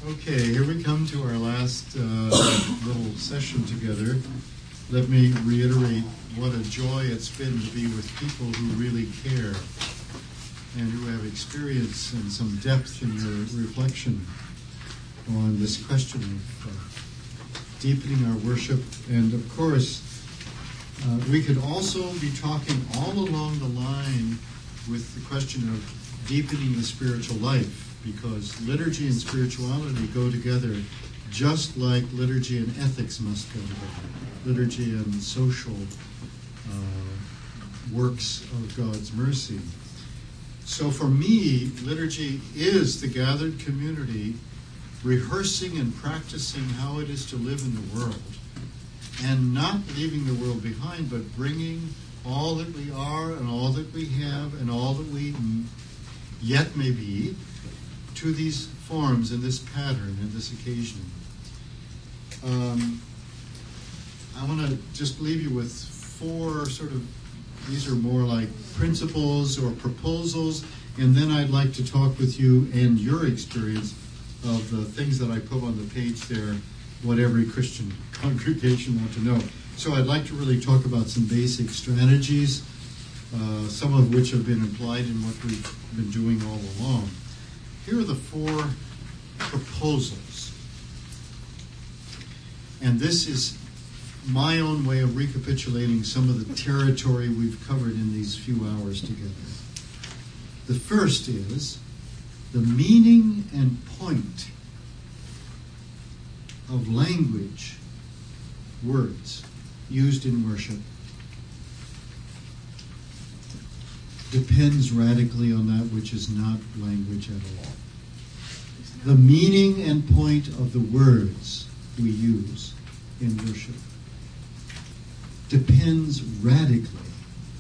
Okay, here we come to our last little session together. Let me reiterate what a joy it's been to be with people who really care and who have experience and some depth in your reflection on this question of deepening our worship. And of course, we could also be talking all along the line with the question of deepening the spiritual life, because liturgy and spirituality go together just like liturgy and ethics must go together. Liturgy and social works of God's mercy. So for me, liturgy is the gathered community rehearsing and practicing how it is to live in the world, and not leaving the world behind, but bringing all that we are and all that we have and all that we yet may be to these forms and this pattern and this occasion. I want to just leave you with four these are more like principles or proposals, and then I'd like to talk with you and your experience of the things that I put on the page there, what every Christian congregation ought to know. So I'd like to really talk about some basic strategies, some of which have been implied in what we've been doing all along. Here are the four proposals. And this is my own way of recapitulating some of the territory we've covered in these few hours together. The first is the meaning and point of language, words, used in worship depends radically on that which is not language at all. The meaning and point of the words we use in worship depends radically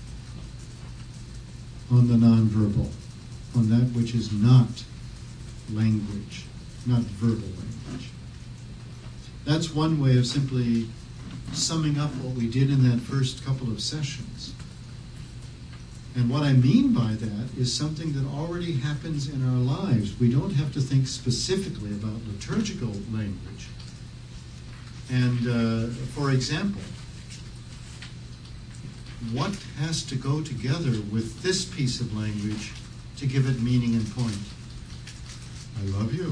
on the nonverbal, on that which is not language, not verbal language. That's one way of simply summing up what we did in that first couple of sessions. And what I mean by that is something that already happens in our lives. We don't have to think specifically about liturgical language. And for example, what has to go together with this piece of language to give it meaning and point? I love you.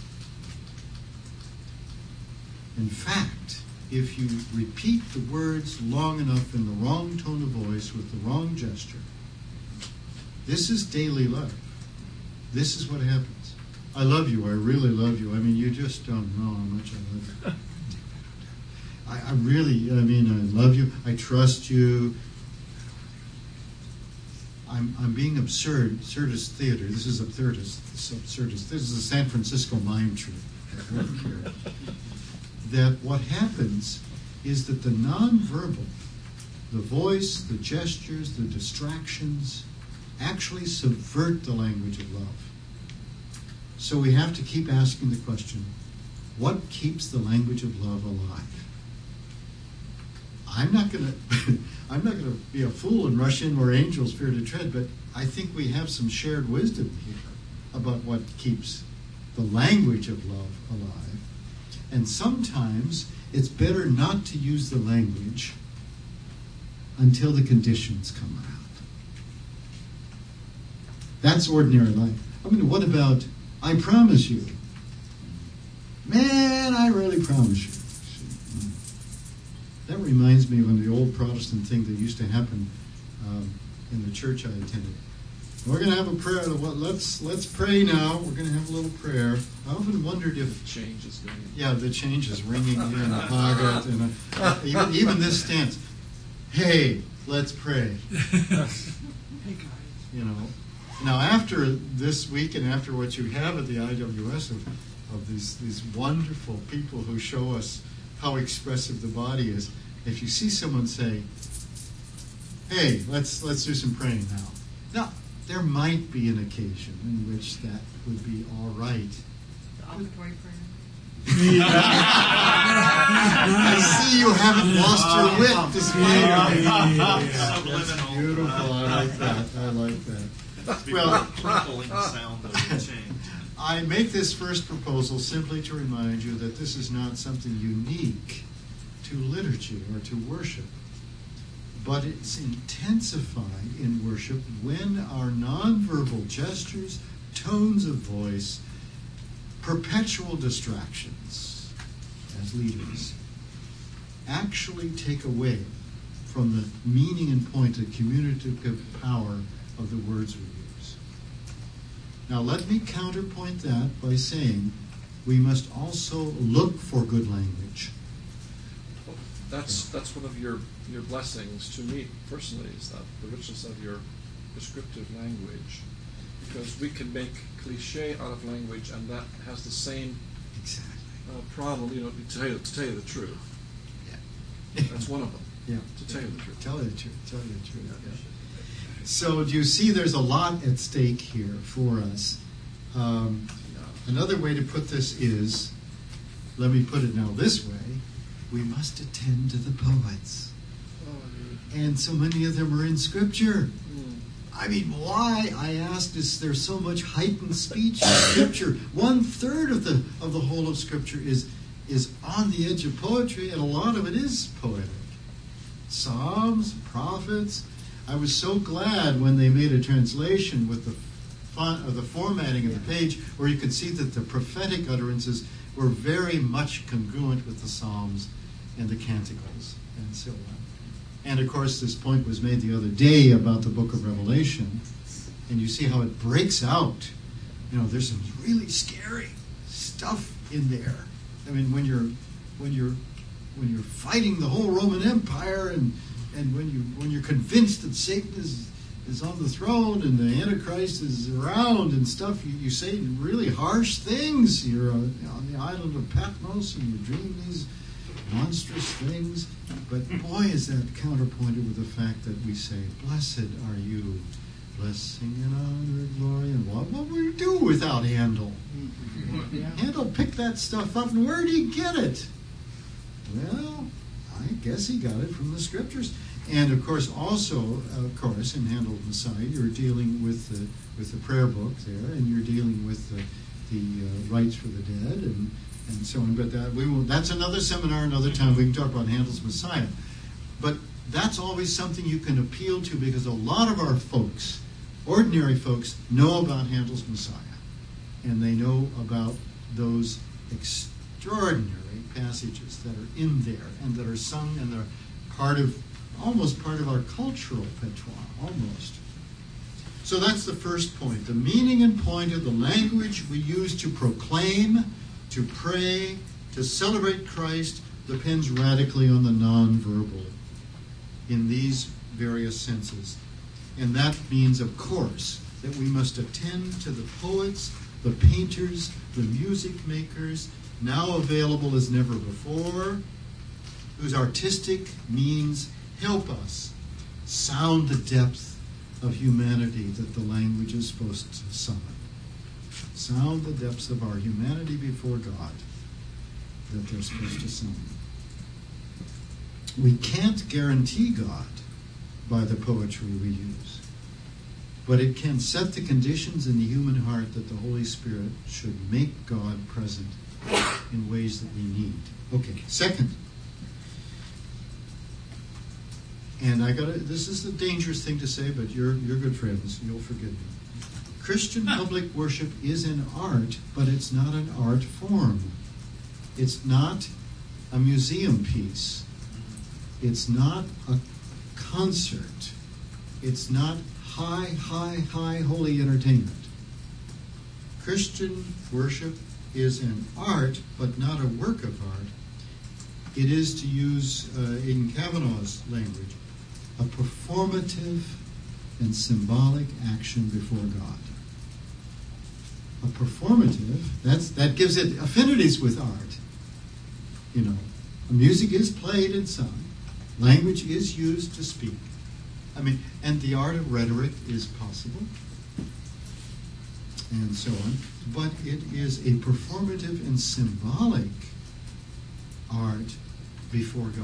In fact, if you repeat the words long enough in the wrong tone of voice with the wrong gesture, this is daily life. This is what happens. I love you. I really love you. I mean, you just don't know how much I love you. I love you. I trust you. I'm being absurd. Absurdist theater. This is absurdist. This is a San Francisco mime troupe. That what happens is that the nonverbal, the voice, the gestures, the distractions, actually subvert the language of love. So we have to keep asking the question, what keeps the language of love alive? I'm not going to be a fool and rush in where angels fear to tread, but I think we have some shared wisdom here about what keeps the language of love alive. And sometimes it's better not to use the language until the conditions come around. That's ordinary life. What about, I promise you? Man, I really promise you. That reminds me of the old Protestant thing that used to happen in the church I attended. We're going to have a prayer. Let's pray now. We're going to have a little prayer. I often wondered if the change is ringing. Yeah, the change is ringing here in the pocket, and even this stance. Hey, let's pray. Hey guys. Now after this week and after what you have at the IWS of these wonderful people who show us how expressive the body is, if you see someone say, "Hey, let's do some praying now." Now, there might be an occasion in which that would be all right. The offertory prayer. I see you haven't lost your wit despite That's beautiful. I like that. Well, crackling sound of the change. I make this first proposal simply to remind you that this is not something unique to liturgy or to worship, but it's intensified in worship when our nonverbal gestures, tones of voice, perpetual distractions as leaders actually take away from the meaning and point, the communicative power of the words we use. Now let me counterpoint that by saying we must also look for good language. That's one of your blessings to me personally, is that the richness of your prescriptive language, because we can make cliche out of language, and that has the same problem. To tell you the truth, that's one of them. Yeah, to tell you the truth. Tell you the truth. Yeah. So do you see? There's a lot at stake here for us. Another way to put this is, let me put it now this way: we must attend to the poets. And so many of them are in Scripture. I mean, why, I asked, is there so much heightened speech in Scripture? 1/3 of the whole of Scripture is on the edge of poetry, and a lot of it is poetic. Psalms, prophets. I was so glad when they made a translation with the font of the formatting of the page, where you could see that the prophetic utterances were very much congruent with the Psalms and the Canticles and so on. And of course, this point was made the other day about the book of Revelation, and you see how it breaks out. There's some really scary stuff in there. I mean, when you're fighting the whole Roman Empire, and when you're convinced that Satan is on the throne and the Antichrist is around and stuff, you say really harsh things. You're on the island of Patmos and you dream these monstrous things. But boy, is that counterpointed with the fact that we say, "Blessed are you, blessing and honor and glory." And what would we do without Handel? Handel picked that stuff up, and where did he get it? Well, I guess he got it from the Scriptures. And of course, also, in Handel's Messiah, you're dealing with the prayer book there, and you're dealing with the rites for the dead, and so on. But that's another seminar, another time. We can talk about Handel's Messiah. But that's always something you can appeal to, because a lot of our folks, ordinary folks, know about Handel's Messiah. And they know about those extraordinary passages that are in there and that are sung, and they're almost part of our cultural patois, almost. So that's the first point. The meaning and point of the language we use to proclaim, to pray, to celebrate Christ depends radically on the nonverbal in these various senses. And that means, of course, that we must attend to the poets, the painters, the music makers, now available as never before, whose artistic means help us sound the depth of humanity that the language is supposed to summon. Sound the depths of our humanity before God that they're supposed to summon. We can't guarantee God by the poetry we use, but it can set the conditions in the human heart that the Holy Spirit should make God present in ways that we need. Okay, second. And this is a dangerous thing to say, but you're good friends. You'll forgive me. Christian public worship is an art, but it's not an art form. It's not a museum piece. It's not a concert. It's not high holy entertainment. Christian worship is an art, but not a work of art. It is, to use in Kavanaugh's language, a performative and symbolic action before God. A performative, that gives it affinities with art. Music is played and sung. Language is used to speak. And the art of rhetoric is possible, and so on. But it is a performative and symbolic art before God.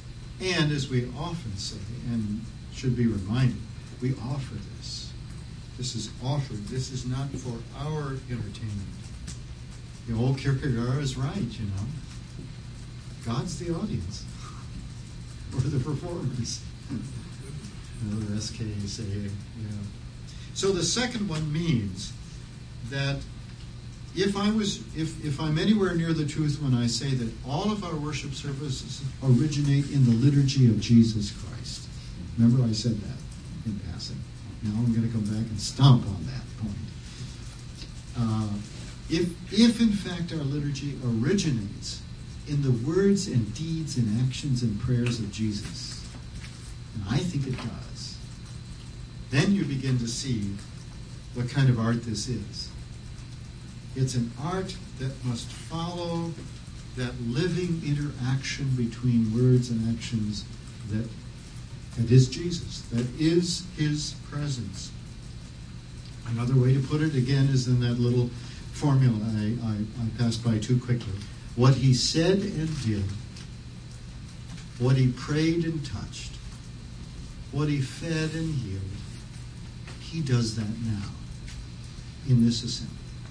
And as we often say, and should be reminded, we offer this This is offered. This is not for our entertainment. The old Kierkegaard is right, you know. God's the audience. We're the performers. Another SK say, yeah. So the second one means that if I'm anywhere near the truth when I say that all of our worship services originate in the liturgy of Jesus Christ. Remember I said that in passing. Now I'm going to come back and stomp on that point. If in fact our liturgy originates in the words and deeds and actions and prayers of Jesus, and I think it does, then you begin to see what kind of art this is. It's an art that must follow that living interaction between words and actions that is Jesus, that is his presence. Another way to put it, again, is in that little formula I passed by too quickly. What he said and did, what he prayed and touched, what he fed and healed, he does that now in this assembly.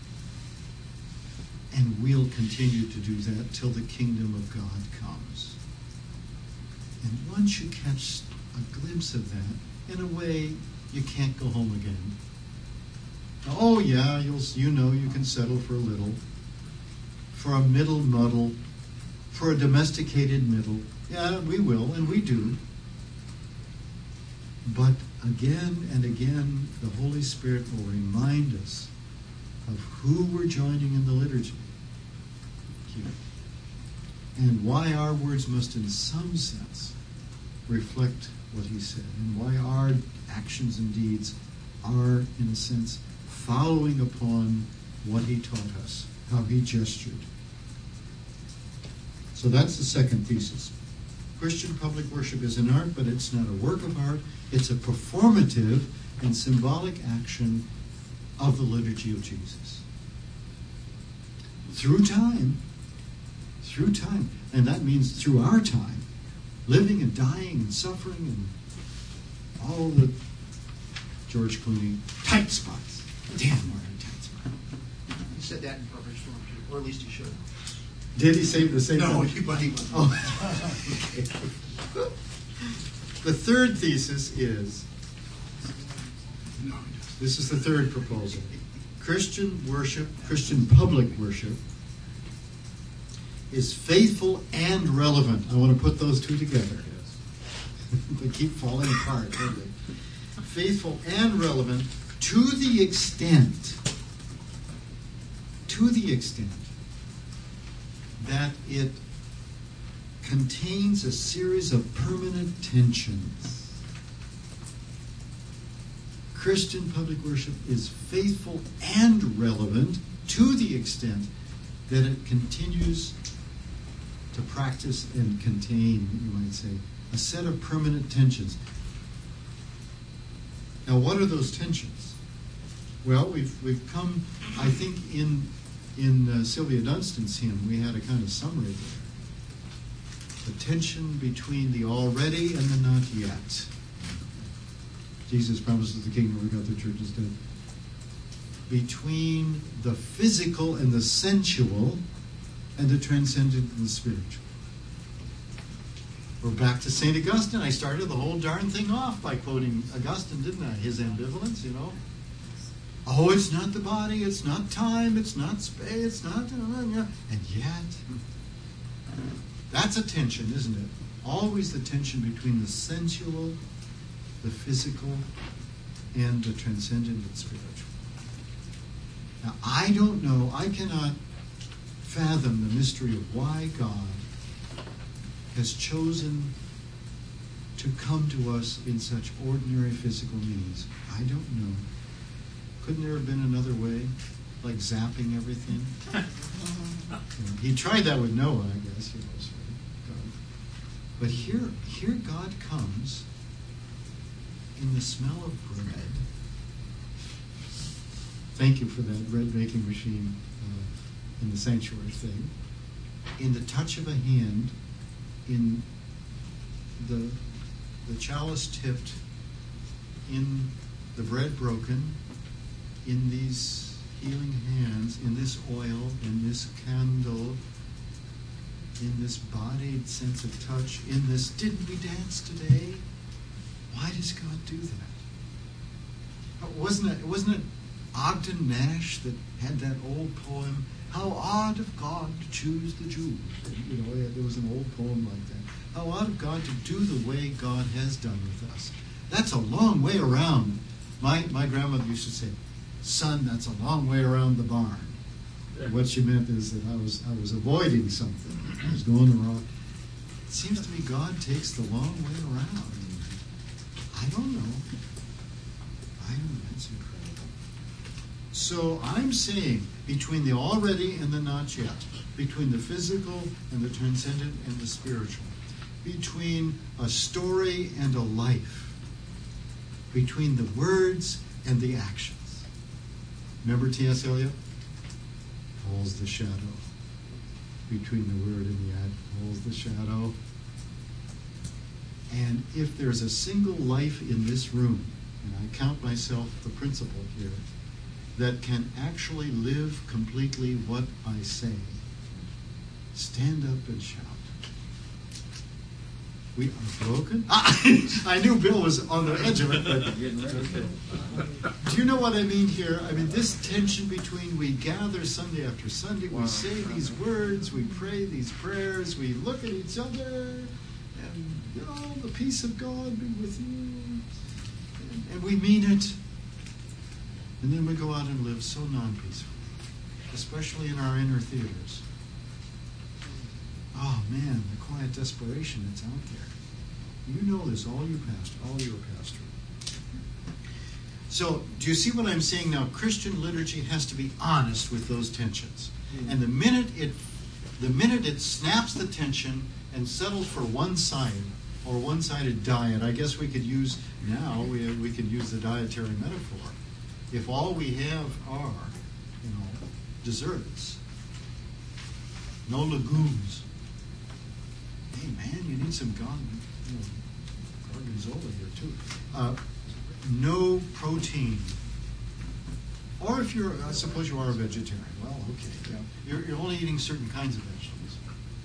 And we'll continue to do that till the kingdom of God comes. And once you catch a glimpse of that, in a way, you can't go home again. Oh yeah, you can settle for a little, for a middle muddle, for a domesticated middle. Yeah, we will, and we do. But again and again, the Holy Spirit will remind us of who we're joining in the liturgy here, and why our words must in some sense reflect what he said, and why our actions and deeds are, in a sense, following upon what he taught us, how he gestured. So that's the second thesis. Christian public worship is an art, but it's not a work of art. It's a performative and symbolic action of the liturgy of Jesus. Through time, and that means through our time, living and dying and suffering and all the George Clooney tight spots. Damn, we're in tight spots. He said that in perfect form, too, or at least he should have. Did he say the same thing? No, but he was. Oh, okay. The third thesis is, this is the third proposal. Christian worship, Christian public worship, is faithful and relevant. I want to put those two together. They keep falling apart, don't they? Faithful and relevant to the extent that it contains a series of permanent tensions. Christian public worship is faithful and relevant to the extent that it continues to practice and contain, you might say, a set of permanent tensions. Now, what are those tensions? Well, we've come, I think, in Sylvia Dunstan's hymn, we had a kind of summary there. The tension between the already and the not yet. Jesus promises the kingdom of God, the church is dead. Between the physical and the sensual, and the transcendent and the spiritual. We're back to St. Augustine. I started the whole darn thing off by quoting Augustine, didn't I? His ambivalence, you know. Oh, it's not the body, it's not time, it's not space, it's not... And yet, that's a tension, isn't it? Always the tension between the sensual, the physical, and the transcendent and spiritual. Now, I don't know, I cannot fathom the mystery of why God has chosen to come to us in such ordinary physical means. I don't know. Couldn't there have been another way, like zapping everything? He tried that with Noah, I guess. But here God comes in the smell of bread. Thank you for that bread making machine in the sanctuary thing. In the touch of a hand, in the chalice tipped, in the bread broken, in these healing hands, in this oil, in this candle, in this bodied sense of touch, in this, didn't we dance today? Why does God do that? Wasn't it Ogden Nash that had that old poem, "How odd of God to choose the Jews"? There was an old poem like that. How odd of God to do the way God has done with us. That's a long way around. My grandmother used to say, "Son, that's a long way around the barn." What she meant is that I was avoiding something. I was going the wrong. It seems to me God takes the long way around. I don't know. That's incredible. So I'm saying between the already and the not yet, between the physical and the transcendent and the spiritual, between a story and a life, between the words and the actions. Remember T.S. Eliot? Falls the shadow. Between the word and the act falls the shadow. And if there's a single life in this room, and I count myself the principal here, that can actually live completely what I say, stand up and shout. We are broken. I knew Bill was on the edge of it, but okay. Do you know what I mean here? I mean, this tension between we gather Sunday after Sunday, we say these words, we pray these prayers, we look at each other, and the peace of God be with you, and we mean it, and then we go out and live so non-peacefully, especially in our inner theaters. Oh man, the quiet desperation that's out there. You know this, all you are pastor. So, do you see what I'm saying now? Christian liturgy has to be honest with those tensions. And the minute it snaps the tension and settles for one side, or one-sided diet, I guess we could use now, we could use the dietary metaphor. If all we have are, desserts, no legumes. Hey man, you need some gorgonzola here too. No protein. Or if I suppose you are a vegetarian. Well, okay. Yeah. You're only eating certain kinds of vegetables.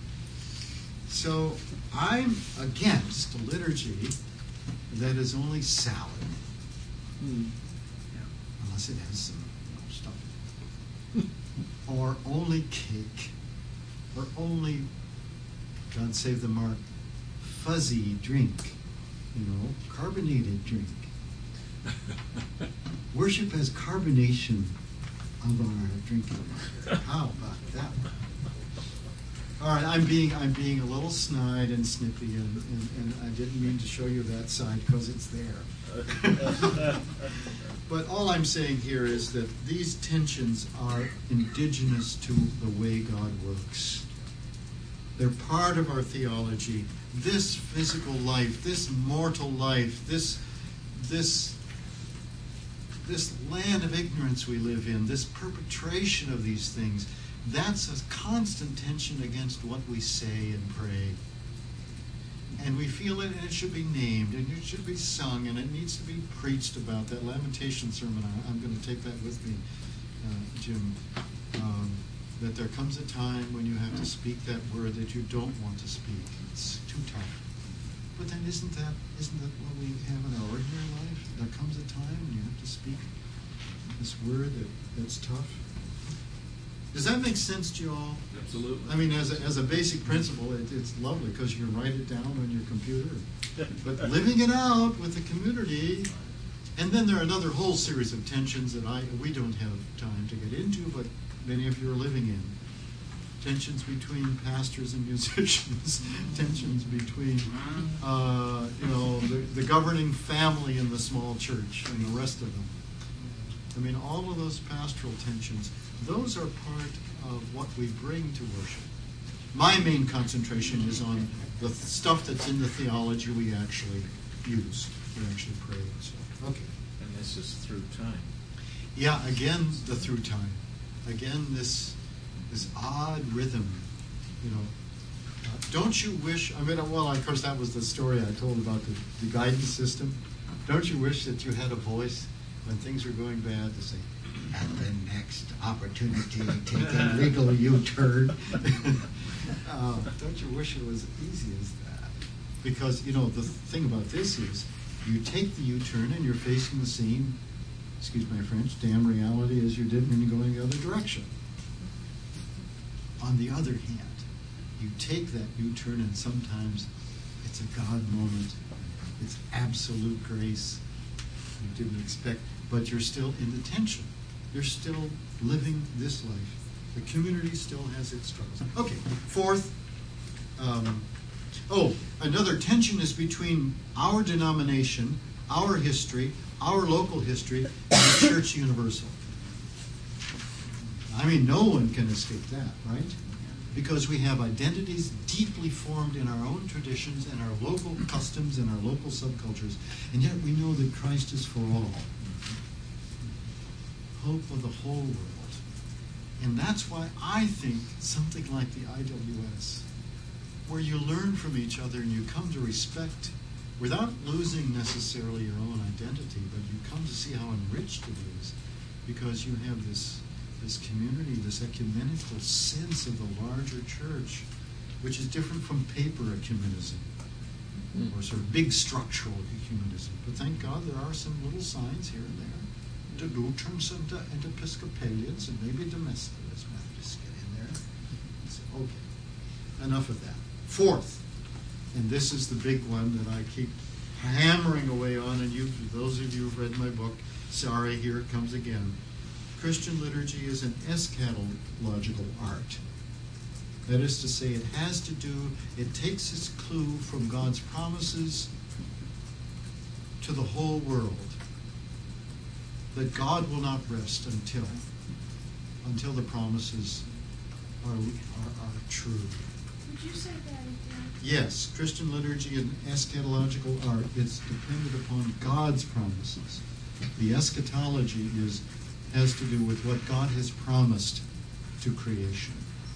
So I'm against a liturgy that is only salad. Unless it has some stuff. Or only cake. Or only, God save the mark, fuzzy drink. Carbonated drink. Worship as carbonation of our drinking. How about that? All right, I'm being a little snide and snippy, and I didn't mean to show you that side because it's there. But all I'm saying here is that these tensions are indigenous to the way God works. They're part of our theology. This physical life, this mortal life, this land of ignorance we live in, this perpetration of these things, that's a constant tension against what we say and pray. And we feel it, and it should be named, and it should be sung, and it needs to be preached about. That Lamentation sermon, I'm going to take that with me, Jim, that there comes a time when you have to speak that word that you don't want to speak. It's too tough. But then isn't that what we have in our ordinary life? There comes a time when you have to speak this word that's tough. Does that make sense to you all? Absolutely. I mean, as a basic principle, it's lovely because you can write it down on your computer. But living it out with the community, and then there are another whole series of tensions that we don't have time to get into, but many of you are living in. Tensions between pastors and musicians, tensions between, the governing family in the small church and the rest of them. I mean, all of those pastoral tensions, those are part of what we bring to worship. My main concentration is on the stuff that's in the theology we actually use, we actually pray and stuff. Okay. And this is through time. Yeah, again, the through time. Again, this odd rhythm, don't you wish, of course that was the story I told about the guidance system. Don't you wish that you had a voice when things are going bad, to say, at the next opportunity, take a legal U-turn. Don't you wish it was easy as that? Because, the thing about this is, you take the U-turn and you're facing the same, excuse my French, damn reality as you did when you're going the other direction. On the other hand, you take that U-turn and sometimes it's a God moment. It's absolute grace. You didn't expect, but you're still in the tension. You're still living this life. The community still has its struggles. Okay, fourth. Another tension is between our denomination, our history, our local history, and the Church Universal. I mean, no one can escape that, right? Because we have identities deeply formed in our own traditions and our local customs and our local subcultures, and yet we know that Christ is for all. Hope of the whole world. And that's why I think something like the IWS, where you learn from each other and you come to respect, without losing necessarily your own identity, but you come to see how enriched it is, because you have this community, this ecumenical sense of the larger church, which is different from paper ecumenism, or sort of big structural ecumenism. But thank God there are some little signs here and there. The Lutherans and Episcopalians and maybe Methodists get in there. So, okay, enough of that. Fourth, and this is the big one that I keep hammering away on, and those of you who've read my book, sorry, here it comes again. Christian liturgy is an eschatological art. That is to say, it takes its clue from God's promises to the whole world, that God will not rest until the promises are true. Would you say that again? Yes, Christian liturgy and eschatological art, it's dependent upon God's promises. The eschatology has to do with what God has promised to creation.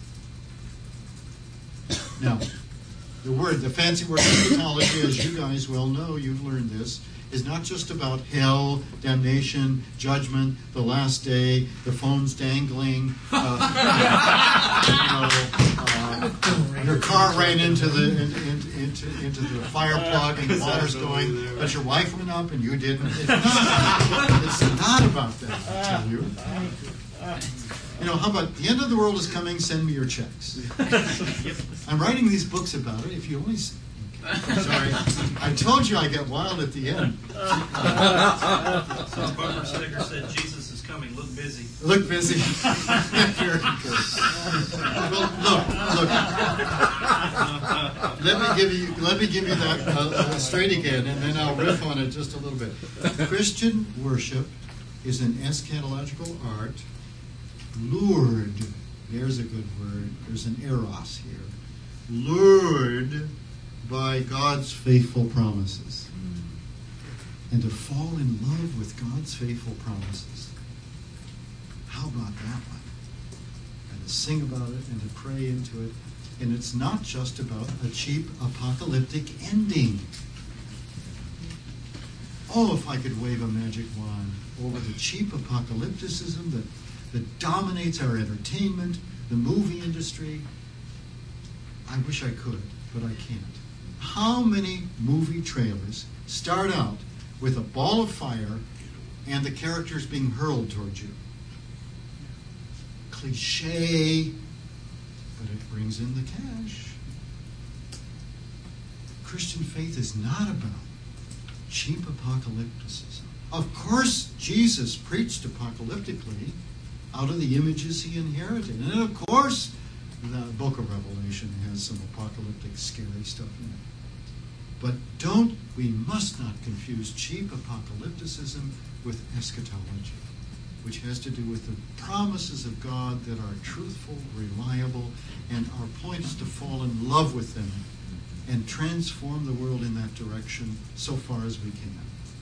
Now, the fancy word eschatology, as you guys well know, you've learned this, is not just about hell, damnation, judgment, the last day, the phones dangling, your car ran into the fire plug and the water's going, but your wife went up and you didn't. It's not about that, I tell you. How about the end of the world is coming, send me your checks. I'm writing these books about it. If you only... Sorry, I told you I get wild at the end. Bumper sticker said, "Jesus is coming. Look busy." Look busy. Very good. Well, look. Let me give you that straight again, and then I'll riff on it just a little bit. Christian worship is an eschatological art, lured. There's a good word. There's an eros here. Lured by God's faithful promises. And to fall in love with God's faithful promises. How about that one? And to sing about it and to pray into it. And it's not just about a cheap apocalyptic ending. Oh, if I could wave a magic wand over the cheap apocalypticism that dominates our entertainment, the movie industry. I wish I could, but I can't. How many movie trailers start out with a ball of fire and the characters being hurled towards you? Cliche, but it brings in the cash. Christian faith is not about cheap apocalypticism. Of course, Jesus preached apocalyptically out of the images he inherited. And of course, the book of Revelation has some apocalyptic, scary stuff in it. But we must not confuse cheap apocalypticism with eschatology, which has to do with the promises of God that are truthful, reliable, and our point is to fall in love with them and transform the world in that direction so far as we can.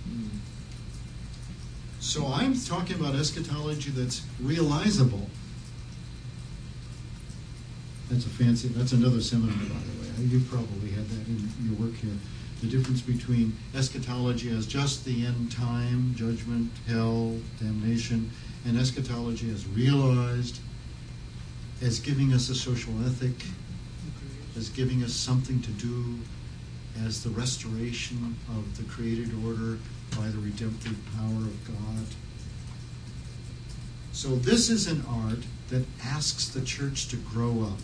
So I'm talking about eschatology that's realizable. That's another seminar, by the way. You probably had that in your work here. The difference between eschatology as just the end time, judgment, hell, damnation, and eschatology as realized, as giving us a social ethic, as giving us something to do, as the restoration of the created order by the redemptive power of God. So this is an art that asks the church to grow up.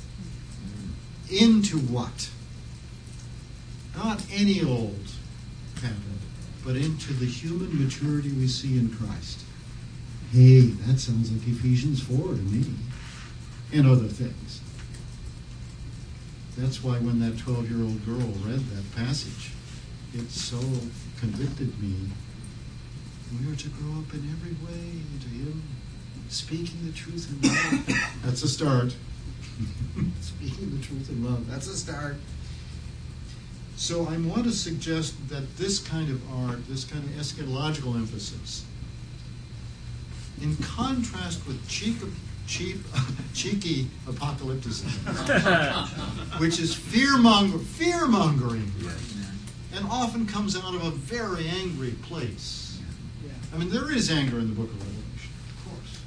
Into what? Not any old pattern, but into the human maturity we see in Christ. Hey, that sounds like Ephesians 4 to me, and other things. That's why when that 12-year-old girl read that passage, it so convicted me. We are to grow up in every way into Him, speaking the truth in love. That's a start. Speaking the truth in love. That's a start. So I want to suggest that this kind of art, this kind of eschatological emphasis, in contrast with cheeky apocalypticism, which is fear-mongering, and often comes out of a very angry place. I mean, there is anger in the book of Revelation, of course.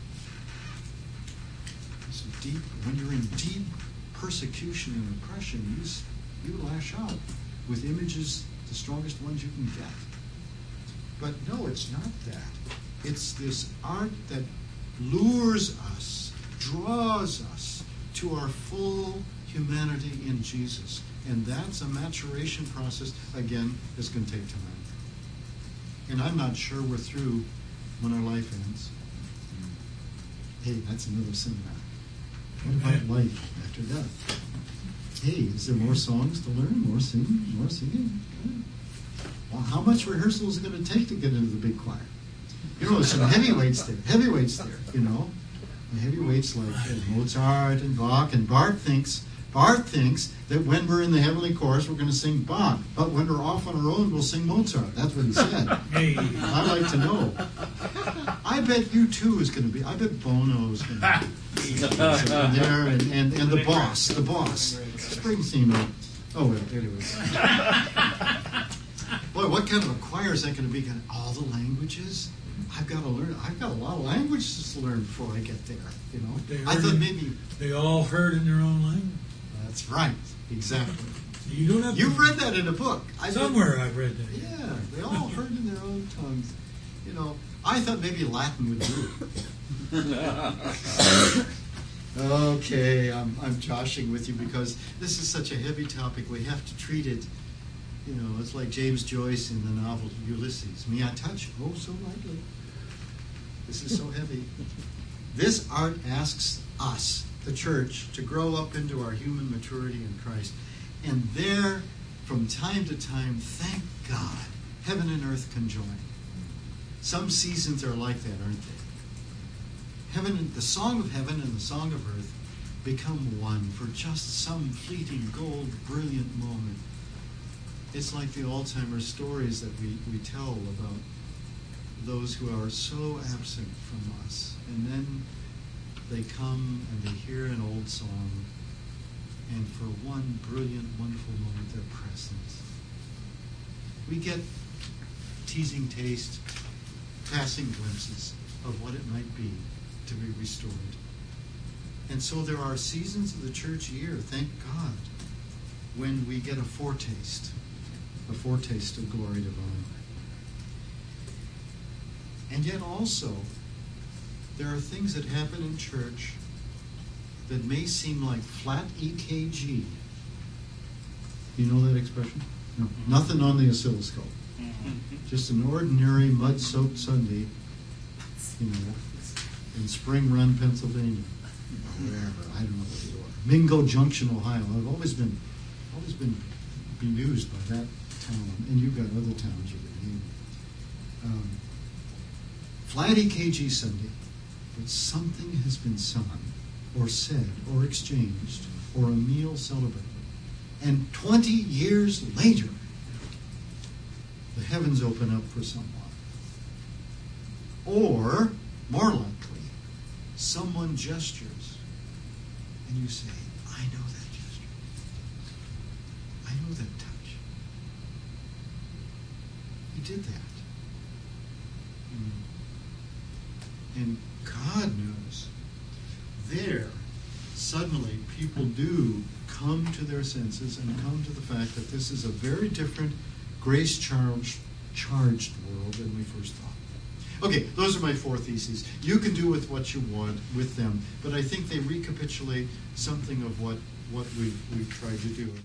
It's deep. When you're in deep persecution and oppression, you lash out with images, the strongest ones you can get. But no, it's not that. It's this art that lures us, draws us to our full humanity in Jesus. And that's a maturation process, again, that's going to take time. And I'm not sure we're through when our life ends. Hey, that's another seminar. What about life after death? Hey, is there more songs to learn? More singing? Good. Well, how much rehearsal is it going to take to get into the big choir? You know, there's some heavyweights there, you know. The heavyweights like Mozart and Bach, and Bart thinks that when we're in the heavenly chorus, we're going to sing Bach. But when we're off on our own, we'll sing Mozart. That's what he said. Hey. I'd like to know. I bet U2 is going to be, I bet Bono is going to be there, and the boss. Springsteen. Oh, well, anyways. Boy, what kind of a choir is that going to be? All the languages? I've got to learn. I've got a lot of languages to learn before I get there, you know. I thought maybe... They all heard in their own language. That's right. Exactly. You don't have You've read that in a book. Somewhere I've read that. Yeah, they all heard in their own tongues. You know, I thought maybe Latin would do. Okay, I'm joshing with you because this is such a heavy topic. We have to treat it, you know, it's like James Joyce in the novel Ulysses. May I touch? Oh, so lightly. This is so heavy. This art asks us, the church, to grow up into our human maturity in Christ. And there, from time to time, thank God, heaven and earth conjoin. Some seasons are like that, aren't they? Heaven, the song of heaven and the song of earth become one for just some fleeting, gold, brilliant moment. It's like the Alzheimer's stories that we tell about those who are so absent from us. And then they come and they hear an old song, and for one brilliant, wonderful moment, they're present. We get teasing taste, passing glimpses of what it might be to be restored. And so there are seasons of the church year, thank God, when we get a foretaste of glory divine. And yet also, there are things that happen in church that may seem like flat EKG. You know that expression? No. Nothing on the oscilloscope. Just an ordinary mud-soaked Sunday, you know, in Spring Run, Pennsylvania, or wherever. I don't know where you are. Mingo Junction, Ohio. I've always been bemused by that town, and you've got other towns you can name. Flat EKG Sunday, but something has been sung, or said, or exchanged, or a meal celebrated, and 20 years later, the heavens open up for someone. Or, more likely, someone gestures, and you say, I know that gesture. I know that touch. He did that. And God knows, there, suddenly, people do come to their senses and come to the fact that this is a very different, grace-charged world than we first thought. Okay, those are my 4 theses. You can do with what you want with them, but I think they recapitulate something of what we've tried to do.